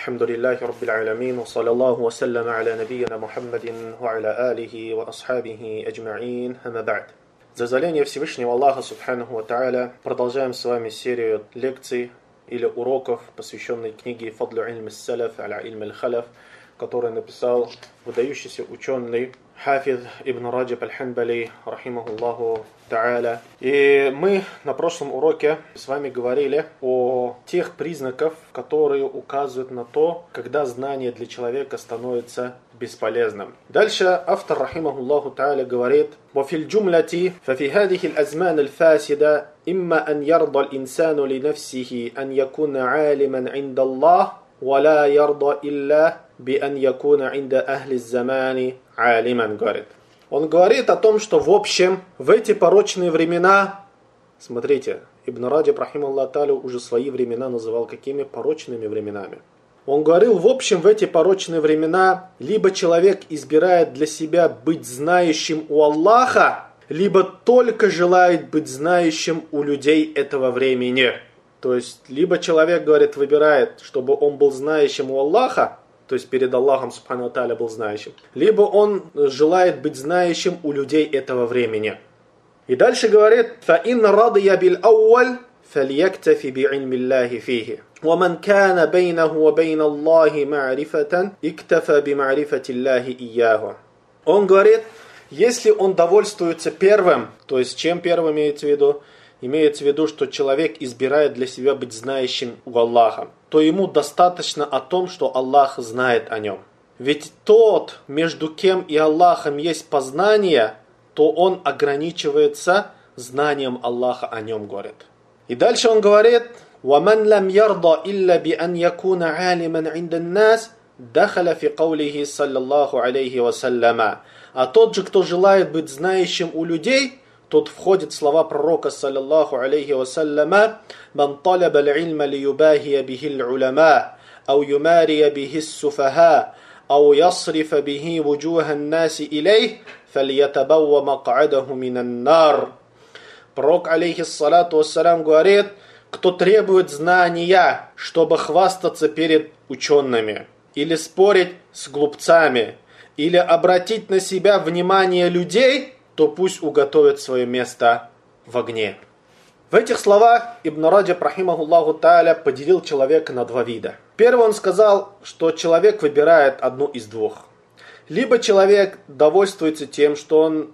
الحمد لله رب العالمين وصلى الله وسلم على نبينا محمد وعلى آله وأصحابه أجمعين أما بعد. За дозволение Всевышнего Аллаха Субханаху ва Тааля продолжаем с вами серию лекций или уроков, посвященной книге Фадлу Ильм ас-Салаф аля Ильм аль-Халаф, который написал выдающийся ученый Хафиз ибн Раджаб аль-Ханбали, рахимахуллаху та'аля. И мы на прошлом уроке с вами говорили о тех признаках, которые указывают на то, когда знание для человека становится бесполезным. Дальше автор, рахимахуллаху та'аля, говорит: وفي الجملة ففي هذه الأزمان الفاسدة إما أن يرضى الإنسان لنفسه أن يكون عالما عند الله ولا يرضى إلا بأن يكون عند أهل الزمان عالما. Говорит. Он говорит о том, что в общем в эти порочные времена, смотрите, Ибн Раджаб рахимахуллаху та'аля уже свои времена называл какими порочными временами. Он говорил, в общем, в эти порочные времена либо человек избирает для себя быть знающим у Аллаха, либо только желает быть знающим у людей этого времени. То есть, либо человек, говорит, выбирает, чтобы он был знающим у Аллаха, то есть перед Аллахом Субхану Тааля был знающим, либо он желает быть знающим у людей этого времени. И дальше говорит: فَإِنْ رَضِيَ بِالْأَوَّلِ فَلْيَكْتَفِ بِعِلْمِ اللَّهِ فِيهِ وَمَنْ كَانَ بَيْنَهُ وَبَيْنَ اللَّهِ مَعْرِفَةً اكْتَفَى بِمَعْرِفَةِ اللَّهِ إِيَّاهُ. Он говорит, если он довольствуется первым, то есть чем первым имеется в виду? Имеется в виду, что человек избирает для себя быть знающим у Аллаха, то ему достаточно о том, что Аллах знает о нем. Ведь тот, между кем и Аллахом есть познание, то он ограничивается знанием Аллаха о нем, говорит. И дальше он говорит: وَمَنْ لَمْ يَرْضَ إِلَّا بِأَنْ يَكُونَ عَالِمًا عِنْدَ النَّاسِ دَخَلَ فِي قَوْلِهِ صَلَّى اللَّهُ عَلَيْهِ وَسَلَّمَ. А тот же, кто желает быть знающим у людей, тут входит слова пророка, саллаллаху алейхи вассаляма: «Ман талаба аль-илма лиюбахия бихи аль-уляма, ау юмария бихи ас-суфаха, ау ясрифа бихи вуджуха ан-наси илейх, фальятабавва мак'адаху минан-нар». Пророк, алейхиссалату вассалям, говорит: кто требует знания, чтобы хвастаться перед учеными, или спорить с глупцами, или обратить на себя внимание людей, то пусть уготовит свое место в огне. В этих словах Ибн Раджаб рахимахуллаху та'аля поделил человека на два вида. Первый, он сказал, что человек выбирает одну из двух. Либо человек довольствуется тем, что он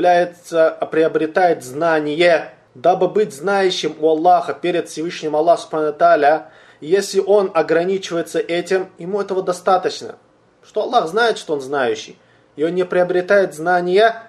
приобретает знание, дабы быть знающим у Аллаха перед Всевышним Аллахом Субхану та'аля. Если он ограничивается этим, ему этого достаточно. Что Аллах знает, что он знающий. И он не приобретает знания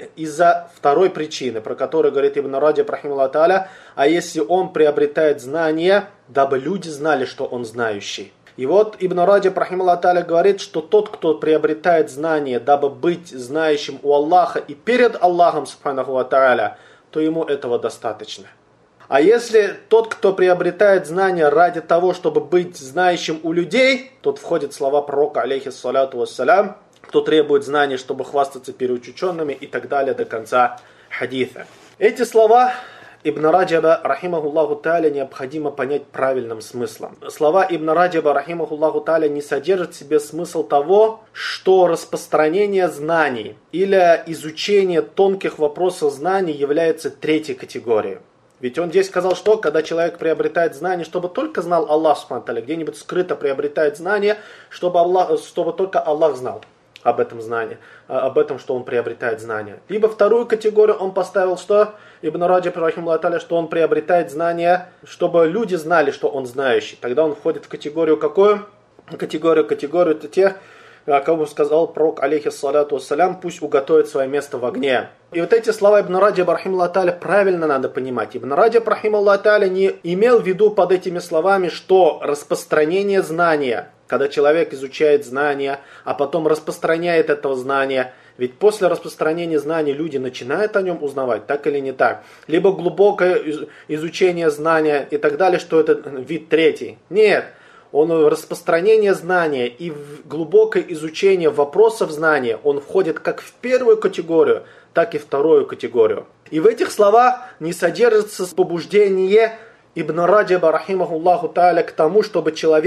из-за второй причины, про которую говорит Ибн Раджаб рахимахуллаху та'аля: а если он приобретает знания, дабы люди знали, что он знающий. И вот Ибн Раджаб рахимахуллаху та'аля говорит, что тот, кто приобретает знания, дабы быть знающим у Аллаха и перед Аллахом Субханаху ва та'аля, то ему этого достаточно. А если тот, кто приобретает знания ради того, чтобы быть знающим у людей, тут входят слова пророка, алейхиссалату вассалям: кто требует знаний, чтобы хвастаться перед учеными, и так далее до конца хадиса. Эти слова Ибн Раджаба рахимахуллаху та'аля необходимо понять правильным смыслом. Слова Ибн Раджаба рахимахуллаху та'аля не содержат в себе смысл того, что распространение знаний или изучение тонких вопросов знаний является третьей категорией. Ведь он здесь сказал, что когда человек приобретает знания, чтобы только знал Аллах субхану ва та'аля, где-нибудь скрыто приобретает знания, чтобы только Аллах знал об этом знании, об этом, что он приобретает знания. Либо вторую категорию он поставил, что Ибн Раджаб рахимахуллаху та'аля, что он приобретает знания, чтобы люди знали, что он знающий. Тогда он входит в категорию какую? Категорию это тех, кому сказал пророк, алейхиссалату вассалям: пусть уготовит свое место в огне. И вот эти слова Ибн Раджаба рахимахуллаху та'аля правильно надо понимать. Ибн Раджаб рахимахуллаху та'аля не имел в виду под этими словами, что распространение знания, когда человек изучает знания, а потом распространяет этого знания, ведь после распространения знаний люди начинают о нем узнавать, так или не так. Либо глубокое изучение знания и так далее, что это вид третий. Нет. Распространение знания и глубокое изучение вопросов знания, он входит как в первую категорию, так и вторую категорию. И в этих словах не содержится побуждение Ибн Раджаба рахимахуллаху та'аля к тому, чтобы человек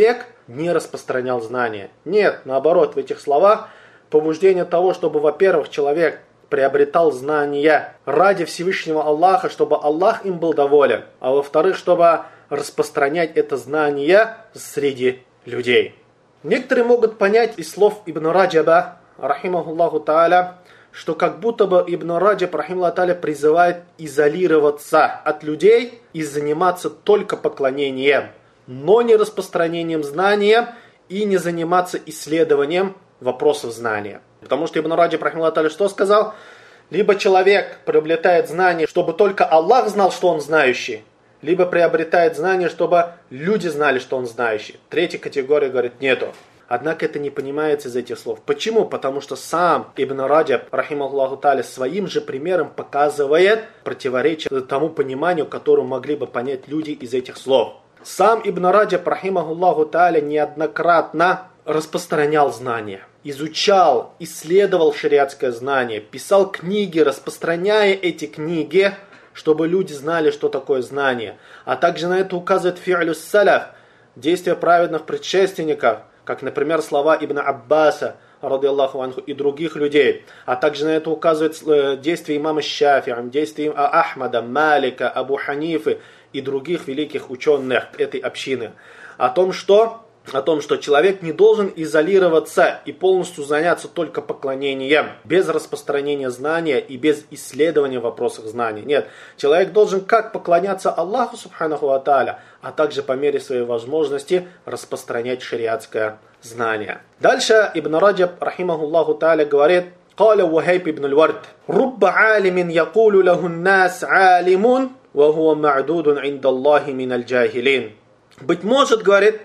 не распространял знания. Нет, наоборот, в этих словах побуждение того, чтобы, во-первых, человек приобретал знания ради Всевышнего Аллаха, чтобы Аллах им был доволен, а во-вторых, чтобы распространять это знание среди людей. Некоторые могут понять из слов Ибн Раджаба, рахимахуллаху тааля, что как будто бы Ибн Раджаб, рахимахуллаху тааля, призывает изолироваться от людей и заниматься только поклонением, но не распространением знания и не заниматься исследованием вопросов знания. Потому что Ибн Раджаб, рахимахуллаху тааля, что сказал? Либо человек приобретает знания, чтобы только Аллах знал, что он знающий, либо приобретает знания, чтобы люди знали, что он знающий. Третья категория говорит, нету. Однако это не понимается из этих слов. Почему? Потому что сам Ибн Раджаб, рахимахуллаху тааля, своим же примером показывает противоречие тому пониманию, которое могли бы понять люди из этих слов. Сам Ибн Раджаб, рахимахуллаху тааля, неоднократно распространял знания, изучал, исследовал шариатское знание, писал книги, распространяя эти книги, чтобы люди знали, что такое знание. А также на это указывает фи'лю саляф, действия праведных предшественников, как, например, слова Ибн Аббаса, радиаллаху анху, и других людей. А также на это указывает действия имама Шафи'и, действия Ахмада, Малика, Абу Ханифы и других великих ученых этой общины. О том, что человек не должен изолироваться и полностью заняться только поклонением, без распространения знания и без исследования в вопросах знания. Нет, человек должен как поклоняться Аллаху субханаху ва тааля, а также по мере своей возможности распространять шариатское знание. Дальше Ибн Раджаб, рахимахуллаху тааля, говорит: «Каля Вахайб ибн аль-Вард, рубба алимин якулу лаху нас алимун, ва хуа ма'дудун инда Аллахи мин аль-джахилин». Быть может, говорит,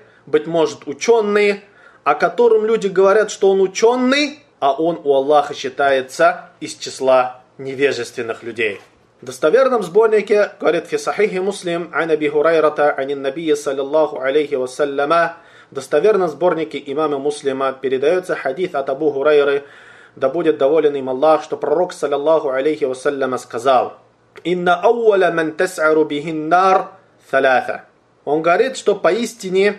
ученый, о котором люди говорят, что он ученый, а он у Аллаха считается из числа невежественных людей. В достоверном сборнике, говорит, фи сахихи Муслим, ан Аби Хурайрата, анин набия саллаллаху алейхи вассаляма, в достоверном сборнике имама Муслима передается хадис от Абу Хурайры, да будет доволен им Аллах, что пророк саллаллаху алейхи вассаляма сказал: «Инна ауаля ман тас'ару бихин нар саляса». Он говорит, что поистине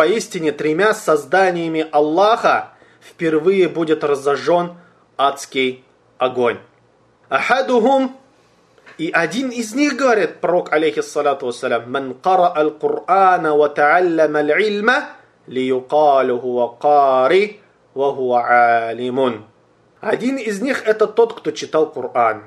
тремя созданиями Аллаха впервые будет разожжен адский огонь. Ахадухум, и один из них, говорит пророк, алейхиссалату вассалям, ман кара аль-Кур'ана ва та'аллама аль-илма лиюкалу хуа кари ва хуа алимун. Один из них это тот, кто читал Коран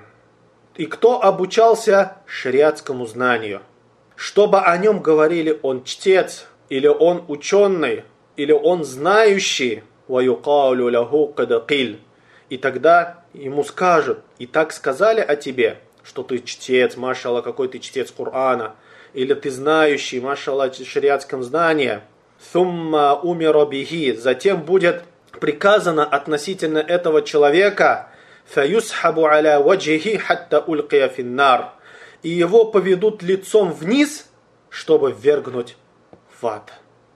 и кто обучался шариатскому знанию, чтобы о нем говорили он чтец, или он ученый, или он знающий, وَيُقَالُ لَهُ قَدْ قِيلْ. И тогда ему скажут: и так сказали о тебе, что ты чтец, машалла, какой ты чтец Корана, или ты знающий, машалла, в шариатском знании. ثُمَّ أُمِرَ بِهِ. Затем будет приказано относительно этого человека: فَيُسْحَبُ عَلَى وَجْهِهِ حَتَّى أُلْقِيَ فِي النَّارِ. И его поведут лицом вниз, чтобы ввергнуть в ад.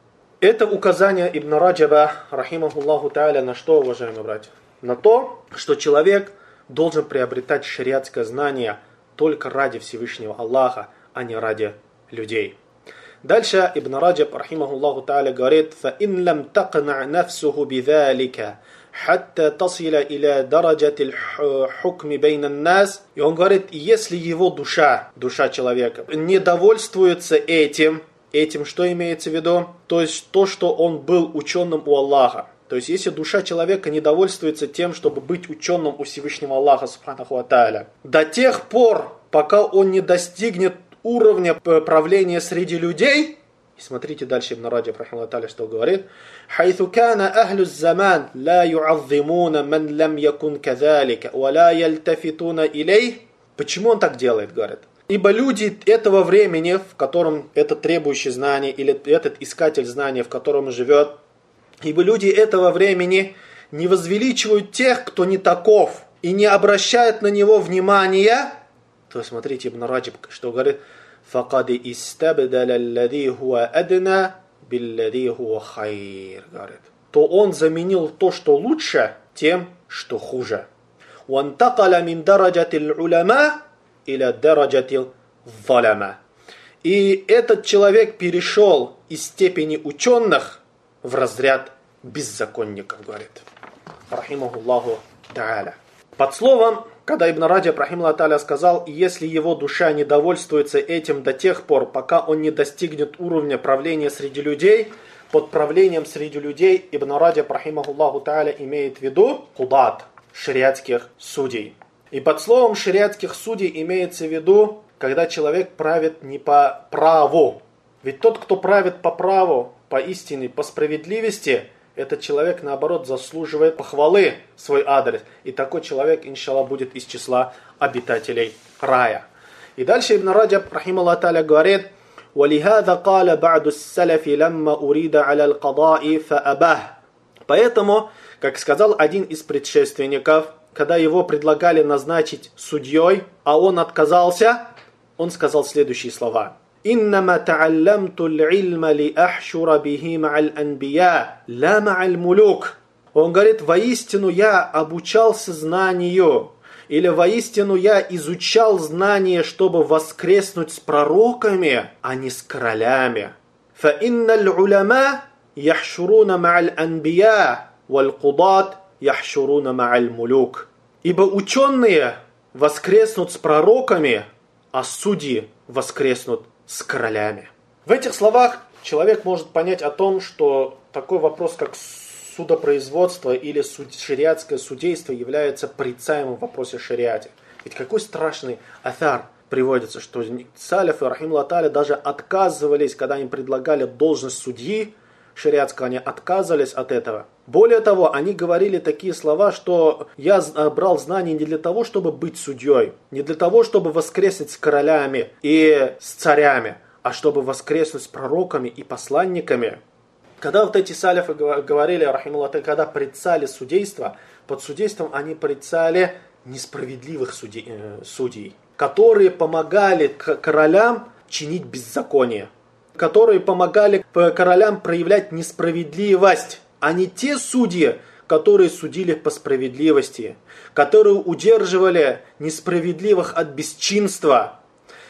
Это указание Ибн Раджаба, рахимахуллаху тааля, на что, уважаемые братья? На то, что человек должен приобретать шариатское знание только ради Всевышнего Аллаха, а не ради людей. Дальше Ибн Раджаб, рахимахуллаху тааля, говорит: فَإِنْ لَمْ تَقْنَعْ نَفْسُهُ بِذَلِكَ حَتَّى تَصِلَ إِلَى دَرَجَةِ الْحُكْمِ بَيْنَ النَّاسِ. И он говорит, если его душа человека, не довольствуется этим, что имеется в виду? То есть то, что он был ученым у Аллаха. То есть если душа человека не довольствуется тем, чтобы быть ученым у Всевышнего Аллаха, субханаху ва тааля, до тех пор, пока он не достигнет уровня правления среди людей. И смотрите дальше Ибн Раджаб, рахимахуллаху тааля, что говорит: «Хайθу кана ахлю الزمان لا يعظمون من لم يكن كذلك ولا يلتفتون إليه». Почему он так делает, говорит? Ибо люди этого времени, в котором этот требующий знания, или этот искатель знания, в котором живет, ибо люди этого времени не возвеличивают тех, кто не таков, и не обращают на него внимания. То смотрите, Ибн Раджаб, что говорит: «Факад истабдаля аллади хуа адна биллади хуа хайр», говорит, то он заменил то, что лучше, тем, что хуже. «Вантакаля мин дараджатил уляма иля дараджатил залама». И этот человек перешел из степени ученых в разряд беззаконников, говорит. Рахимахуллаху та'аля. Под словом, когда Ибн Раджаб рахимахуллаху та'аля сказал, если его душа не довольствуется этим до тех пор, пока он не достигнет уровня правления среди людей, под правлением среди людей Ибн Раджаб рахимахуллаху та'аля имеет в виду кудат, шариатских судей. И под словом шариатских судей имеется в виду, когда человек правит не по праву. Ведь тот, кто правит по праву, по истине, по справедливости, этот человек, наоборот, заслуживает похвалы в свой адрес. И такой человек, иншаллах, будет из числа обитателей рая. И дальше Ибн Раджаб, рахимахуллаху та'аля, говорит, وَلِهَذَا قَالَ بَعْدُ السَّلَفِ لَمَّا أُرِيدَ عَلَى الْقَضَاءِ فَأَبَهُ. Поэтому, как сказал один из предшественников, когда его предлагали назначить судьей, а он отказался, он сказал следующие слова. إنما تعلمت العلم لأحشر به مع الأنبياء لا مع الملوك. Он говорит, воистину я обучался знанию, или воистину я изучал знание, чтобы воскреснуть с пророками, а не с королями. فإن العلماء يحشرون مع الأنبياء والقضاة يحشرون مع الملوك. Ибо ученые воскреснут с пророками, а судьи воскреснут с королями. В этих словах человек может понять о том, что такой вопрос, как судопроизводство или шариатское судейство, является порицаемым в вопросе шариате. Ведь какой страшный аthар приводится, что салифы, рахимахуллаху та'аля, даже отказывались, когда им предлагали должность судьи шариатского, они отказывались от этого. Более того, они говорили такие слова, что я брал знания не для того, чтобы быть судьей, не для того, чтобы воскреснуть с королями и с царями, а чтобы воскреснуть с пророками и посланниками. Когда вот эти салифы говорили, рахимахуллаху, когда порицали судейство, под судейством они порицали несправедливых судей, которые помогали королям чинить беззаконие, которые помогали королям проявлять несправедливость, а не те судьи, которые судили по справедливости, которые удерживали несправедливых от бесчинства,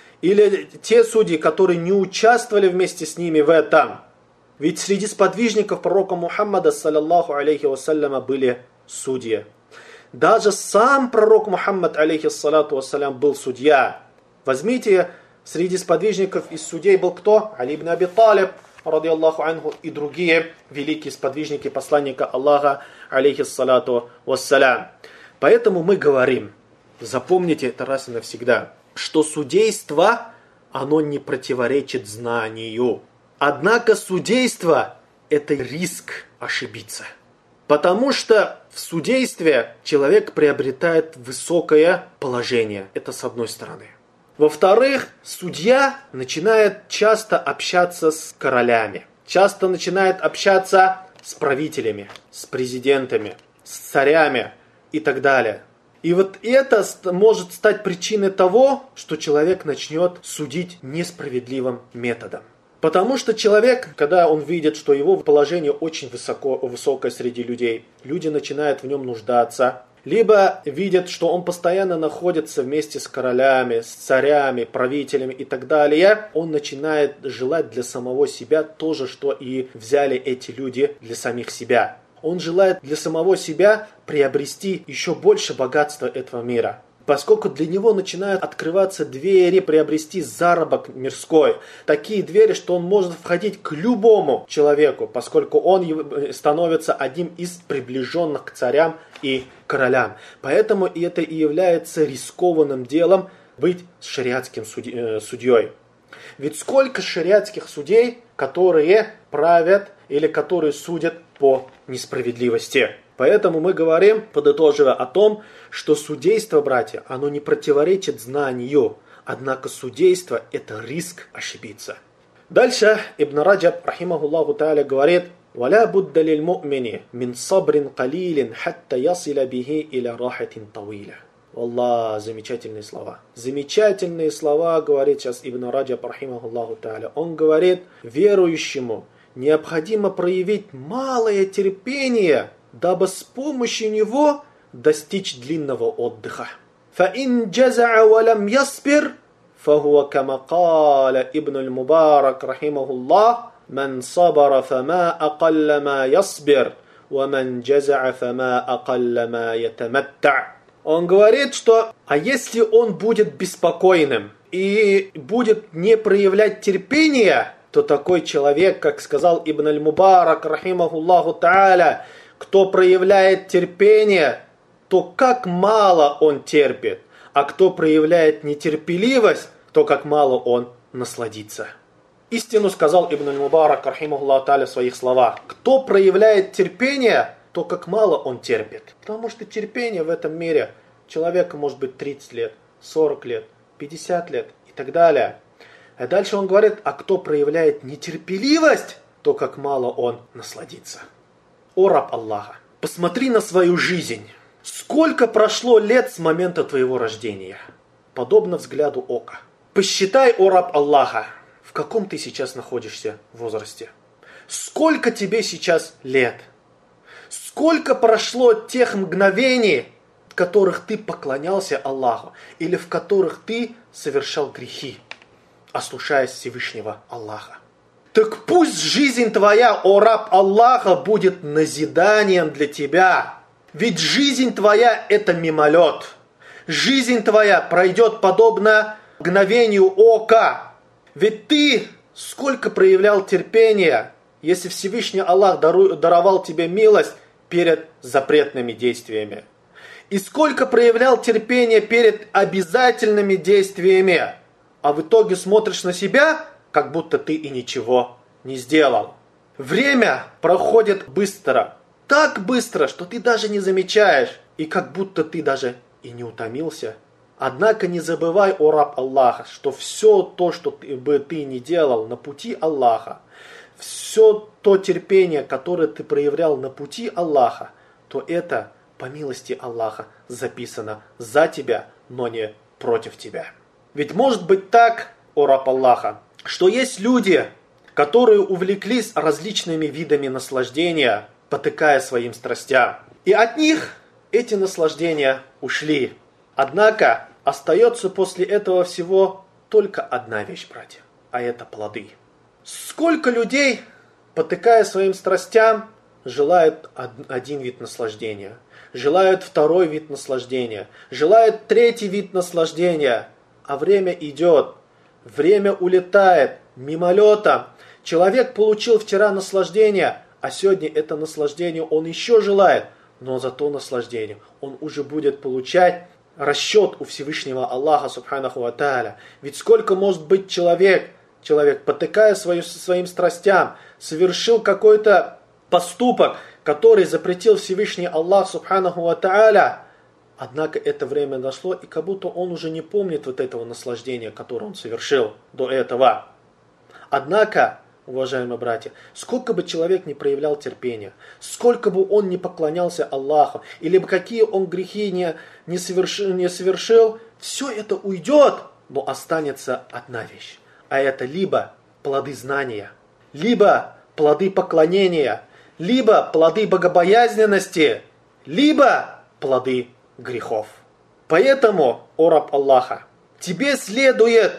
или те судьи, которые не участвовали вместе с ними в этом. Ведь среди сподвижников пророка Мухаммада, саллаллаху алейхи вассаляма, были судьи. Даже сам пророк Мухаммад, алейхиссалату вассалям, был судья. Возьмите, среди сподвижников из судей был кто? Али ибн Аби Талиб, радиаллаху анху, и другие великие сподвижники посланника Аллаха, алейхиссалату вассалям. Поэтому мы говорим, запомните это раз и навсегда, что судейство, оно не противоречит знанию. Однако судейство – это риск ошибиться. Потому что в судействе человек приобретает высокое положение. Это с одной стороны. Во-вторых, судья начинает часто общаться с королями. Часто начинает общаться с правителями, с президентами, с царями и так далее. И вот это может стать причиной того, что человек начнет судить несправедливым методом. Потому что человек, когда он видит, что его положение очень высокое среди людей, люди начинают в нем нуждаться, либо видят, что он постоянно находится вместе с королями, с царями, правителями и так далее, он начинает желать для самого себя то же, что и взяли эти люди для самих себя. Он желает для самого себя приобрести еще больше богатства этого мира. Поскольку для него начинают открываться двери, приобрести заработок мирской. Такие двери, что он может входить к любому человеку, поскольку он становится одним из приближенных к царям и королям. Поэтому это и является рискованным делом быть шариатским судьей. Ведь сколько шариатских судей, которые правят или которые судят по несправедливости. Поэтому мы говорим, подытоживая, о том, что судейство, братья, оно не противоречит знанию. Однако судейство – это риск ошибиться. Дальше Ибн Раджаб, рахимахуллаху та'аля, говорит, «Валя будда лиль му'мини мин сабрин калилин хатта ясиля бихи иля рахатин тавиля». Аллах, замечательные слова. Замечательные слова, говорит сейчас Ибн Раджаб, рахимахуллаху та'аля. Он говорит, верующему необходимо проявить малое терпение, дабы с помощью него достичь длинного отдыха. فَإِنْ جَزَعَ وَلَمْ يَصْبِرْ فَهُوَ كَمَا قَالَ ابن المبارك رحمه الله «Ман сабара фама акалля ма ясбир, ва ман джаза'a фама акалля ма ятамаття». Он говорит, что а если он будет беспокойным и будет не проявлять терпения, то такой человек, как сказал Ибн аль-Мубарак, рахимахуллаху та'аля, кто проявляет терпение, то как мало он терпит, а кто проявляет нетерпеливость, то как мало он насладится. Истину сказал Ибн аль-Мубарак, рахимахуллаху та'аля, в своих словах. Кто проявляет терпение, то как мало он терпит. Потому что терпение в этом мире человека может быть 30 лет, 40 лет, 50 лет и так далее. А дальше он говорит, а кто проявляет нетерпеливость, то как мало он насладится. О раб Аллаха, посмотри на свою жизнь. Сколько прошло лет с момента твоего рождения? Подобно взгляду ока. Посчитай, о раб Аллаха, в каком ты сейчас находишься возрасте. Сколько тебе сейчас лет? Сколько прошло тех мгновений, в которых ты поклонялся Аллаху, или в которых ты совершал грехи, ослушаясь Всевышнего Аллаха. Так пусть жизнь твоя, о раб Аллаха, будет назиданием для тебя. Ведь жизнь твоя – это мимолет. Жизнь твоя пройдет подобно мгновению ока. Ведь ты сколько проявлял терпения, если Всевышний Аллах даровал тебе милость перед запретными действиями. И сколько проявлял терпения перед обязательными действиями. А в итоге смотришь на себя, как будто ты и ничего не сделал. Время проходит быстро. Так быстро, что ты даже не замечаешь. И как будто ты даже и не утомился. Однако не забывай, о раб Аллаха, что все то, что бы ты не делал на пути Аллаха, все то терпение, которое ты проявлял на пути Аллаха, то это, по милости Аллаха, записано за тебя, но не против тебя. Ведь может быть так, о раб Аллаха, что есть люди, которые увлеклись различными видами наслаждения, потакая своим страстям. И от них эти наслаждения ушли. Однако остается после этого всего только одна вещь, братья, а это плоды. Сколько людей, потакая своим страстям, желают один вид наслаждения, желают второй вид наслаждения, желают третий вид наслаждения, а время идет, время улетает мимолетом. Человек получил вчера наслаждение, а сегодня это наслаждение он еще желает, но за то наслаждение он уже будет получать расчет у Всевышнего Аллаха субханаху ва тааля. Ведь сколько может быть человек, потакая своим страстям, совершил какой-то поступок, который запретил Всевышний Аллах субханаху ва тааля, однако это время дошло, и как будто он уже не помнит вот этого наслаждения, которое он совершил до этого. Однако, уважаемые братья, сколько бы человек не проявлял терпения, сколько бы он не поклонялся Аллаху, или бы какие он грехи не совершил, все это уйдет, но останется одна вещь. А это либо плоды знания, либо плоды поклонения, либо плоды богобоязненности, либо плоды грехов. Поэтому, о раб Аллаха, тебе следует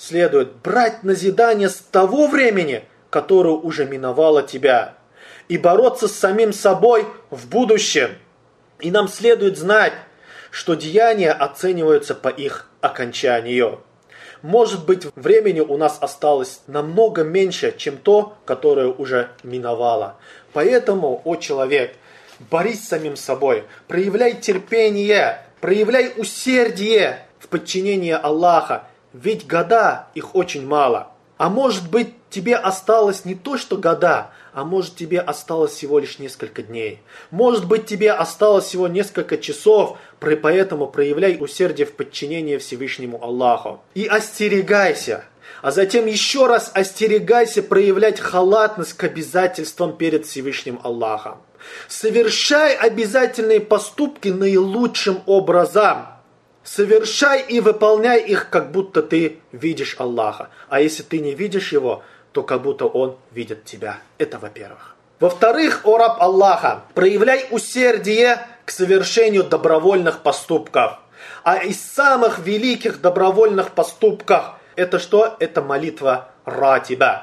брать назидание с того времени, которое уже миновало тебя, и бороться с самим собой в будущем. И нам следует знать, что деяния оцениваются по их окончанию. Может быть, времени у нас осталось намного меньше, чем то, которое уже миновало. Поэтому, о человек, борись с самим собой, проявляй терпение, проявляй усердие в подчинении Аллаха, ведь года их очень мало. А может быть, тебе осталось не то, что года, а может тебе осталось всего лишь несколько дней. Может быть, тебе осталось всего несколько часов, поэтому проявляй усердие в подчинении Всевышнему Аллаху. И остерегайся, а затем еще раз остерегайся проявлять халатность к обязательствам перед Всевышним Аллахом. Совершай обязательные поступки наилучшим образом. Совершай и выполняй их, как будто ты видишь Аллаха. А если ты не видишь Его, то как будто Он видит тебя. Это во-первых. Во-вторых, о раб Аллаха, проявляй усердие к совершению добровольных поступков. А из самых великих добровольных поступков это что? Это молитва ратиба.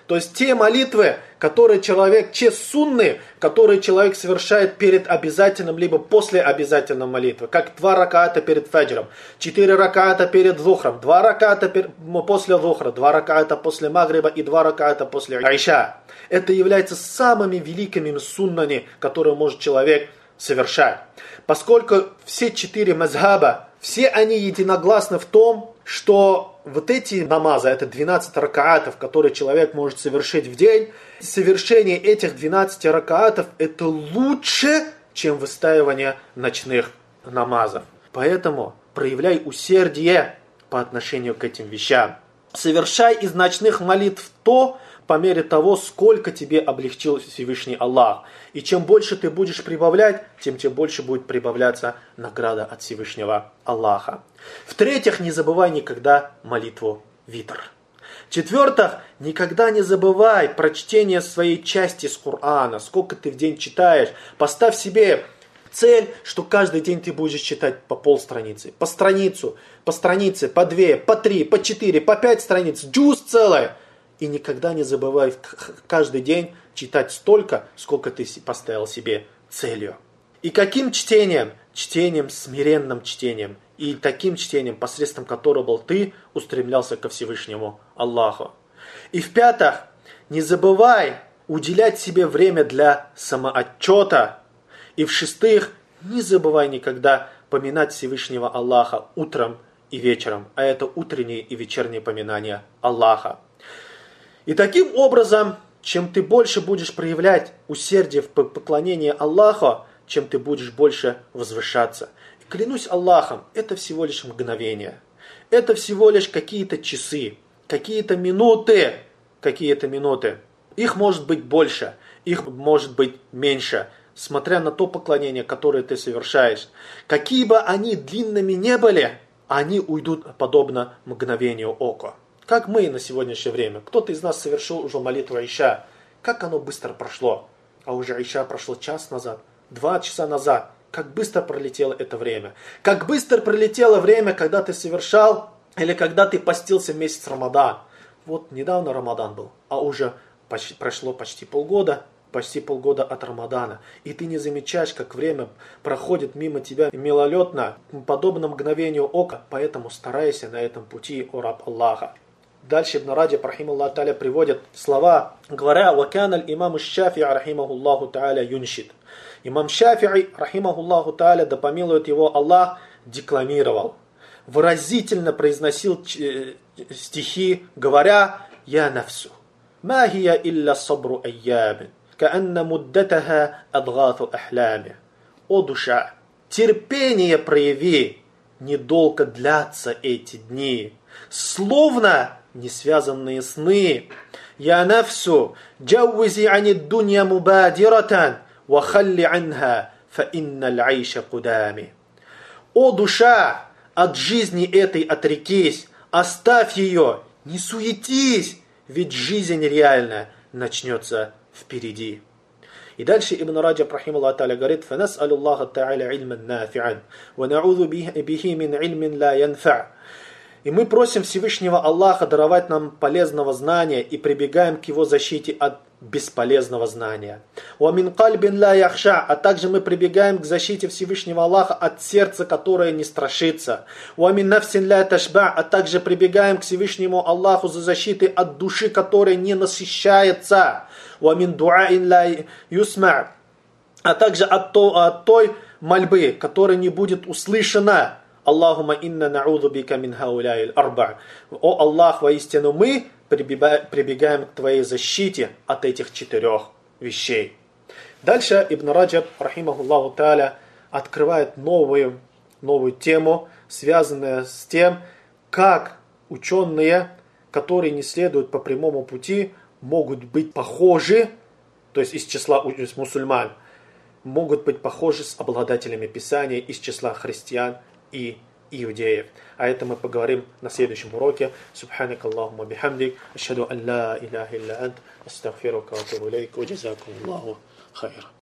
То есть те молитвы, которые человек, те сунны, которые человек совершает перед обязательным, либо после обязательной молитвы. Как 2 раката перед фаджром, 4 раката перед зухром, 2 раката после зухра, 2 раката после магриба и 2 раката после айша. Это является самыми великими суннами, которые может человек совершать. Поскольку все 4 мазхаба, все они единогласны в том, что вот эти намазы, это 12 ракаатов, которые человек может совершить в день, совершение этих 12 ракаатов это лучше, чем выстаивание ночных намазов. Поэтому проявляй усердие по отношению к этим вещам. Совершай из ночных молитв то, по мере того, сколько тебе облегчил Всевышний Аллах. И чем больше ты будешь прибавлять, тем больше будет прибавляться награда от Всевышнего Аллаха. В-третьих, не забывай никогда молитву витр. В-четвертых, никогда не забывай прочтение своей части с Корана. Сколько ты в день читаешь. Поставь себе цель, что каждый день ты будешь читать по полстраницы, по страницу, по странице, по 2, по 3, по 4, по 5 страниц, джуз целое. И никогда не забывай каждый день читать столько, сколько ты поставил себе целью. И каким чтением? Чтением, смиренным чтением. И таким чтением, посредством которого ты устремлялся ко Всевышнему Аллаху. И в-пятых, не забывай уделять себе время для самоотчета. И в-шестых, не забывай никогда поминать Всевышнего Аллаха утром и вечером. А это утренние и вечерние поминания Аллаха. И таким образом, чем ты больше будешь проявлять усердие в поклонении Аллаху, чем ты будешь больше возвышаться. И клянусь Аллахом, это всего лишь мгновение. Это всего лишь какие-то часы, какие-то минуты. Их может быть больше, их может быть меньше, смотря на то поклонение, которое ты совершаешь. Какие бы они длинными не были, они уйдут подобно мгновению ока. Как мы на сегодняшнее время. Кто-то из нас совершил уже молитву Айша. Как оно быстро прошло. А уже Айша прошло час назад, 2 часа назад. Как быстро пролетело это время. Как быстро пролетело время, когда ты совершал, или когда ты постился в месяц Рамадан. Вот недавно Рамадан был, а уже прошло почти полгода от Рамадана. И ты не замечаешь, как время проходит мимо тебя милолетно, подобно мгновению ока. Поэтому старайся на этом пути, о раб Аллаха. Дальше Ибн Раджаб, рахимахуллаху та'аля, приводит слова, говоря: «Вакана аль-имам аш-Шафи'и, рахимахуллаху та'аля, юншид». Имам Шафи'и, рахимахуллаху та'аля, да помилует его Аллах, декламировал, выразительно произносил стихи, говоря: «Я нафсу, ма хия илля сабру айябин, каанна муддатаха адгату ахлями». О душа, терпение прояви, недолго длятся эти дни, словно несвязанные сны. Я нафсу, джаузи ани дунья мубадиратан, ва халли анха, фа инналь айша кудами. О душа, от жизни этой отрекись, оставь ее, не суетись, ведь жизнь реально начнется впереди. И дальше Ибн Раджаб, рахимахуллаху та'аля, говорит: «Фанас'алю Аллаха та'аля ильман нафи'ан, ва на'удhu бихи мин ильмин ла янфа». И мы просим Всевышнего Аллаха даровать нам полезного знания и прибегаем к его защите от бесполезного знания. «Уамин кальбин ла яхша», а также мы прибегаем к защите Всевышнего Аллаха от сердца, которое не страшится. «Уамин нафсин ла ташба», а также прибегаем к Всевышнему Аллаху за защитой от души, которая не насыщается. «Уамин дуаин ла юсма», а также от той мольбы, которая не будет услышана. Аллахума инна на'удhu бика мин хауляй арба. О Аллах, воистину мы прибегаем к твоей защите от этих 4 вещей. Дальше Ибн Раджаб, рахимахуллаху та'аля, открывает новую тему, связанную с тем, как ученые, которые не следуют по прямому пути, могут быть похожи, то есть из числа мусульман, могут быть похожи с обладателями Писания из числа христиан и иудеев. А это мы поговорим на следующем уроке. Субханак Аллахумма бихамдик, ашхаду ан ла иляха илля ант, астагфирука ва атубу илейк, ва джазакум Аллаху хайра.